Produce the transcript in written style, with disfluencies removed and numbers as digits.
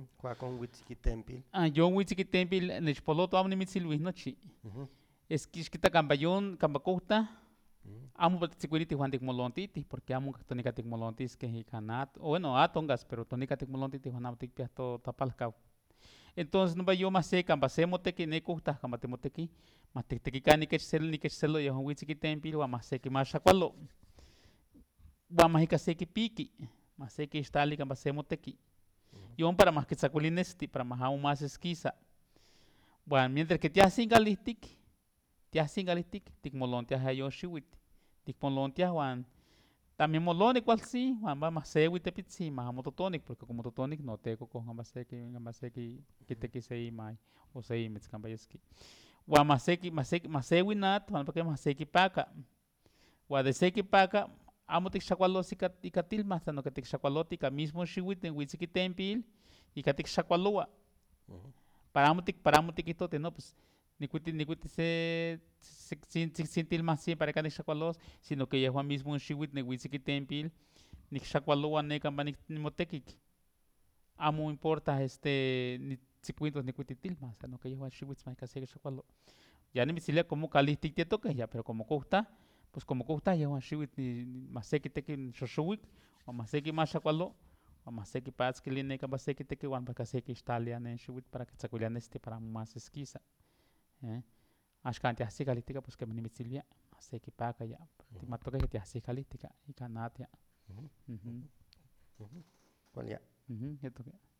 Cuacon Huitzquitempil. Yo Huitzquitempil, nechpoloto amo nimitzilhuis nochi. Es que quita cambayón, cambacosta. Amo tzikuiliti Juan Ticmolontiti, porque amo tonica Ticmolontis que hicanat. O bueno, tongas, pero tonica Ticmolontiti Juan amo ticpiato tapalcao. Entonces no va yo más seca, pasemos tequi necusta, camatemotequi, más tequica ni que celo, y un Huitzquitempil, o más sequi más chacualo. Vamos a seki piqui, más seki estali can pasemos tequi. Y un para más que saculinesti, para más aún más esquiza. Bueno, mientras que te hacen galistic, tic molon te hace yo shiwit, tic molon te Juan. También molon igual sí, Juan va más sewi te pizzi, más mototonic, porque como mototonic no te coco, más seki, que te quise ir mai, o sei me cambayeski. Juan más sewi nat, Juan porque más seki paca. Juan de seki paca, amo tic shakwalosi ikatil más, no que tic shakwaloti, mismo shiwit en witsiki tempil, y que tic shakwaloa. Paramutik itote, no, pues ni cuiti sin tilma sí para cada shakualos, sino que ya Juan mismo un shiwit ne witsiki tempil, ni shakualoa ne kamba ni motekik. Amo importa ni tsicuintos ni cuiti tilma, o sea, no que ya Juan shiwit más casi que shakualo. Ya ni misilia como calistik te toque ya, pero como costa, pues como costa ya Juan shiwit ni más seki teki shoshuwik, o más seki más shakualo. Maseki pats que line ka baseki te que wan para seki estalia ne shubit para que tsakulia neste para más esquisa ashkan te así calitica pues que me mitzilia maseki paca ya te mato que te así calitica y canatia ¿Cuál ya? esto que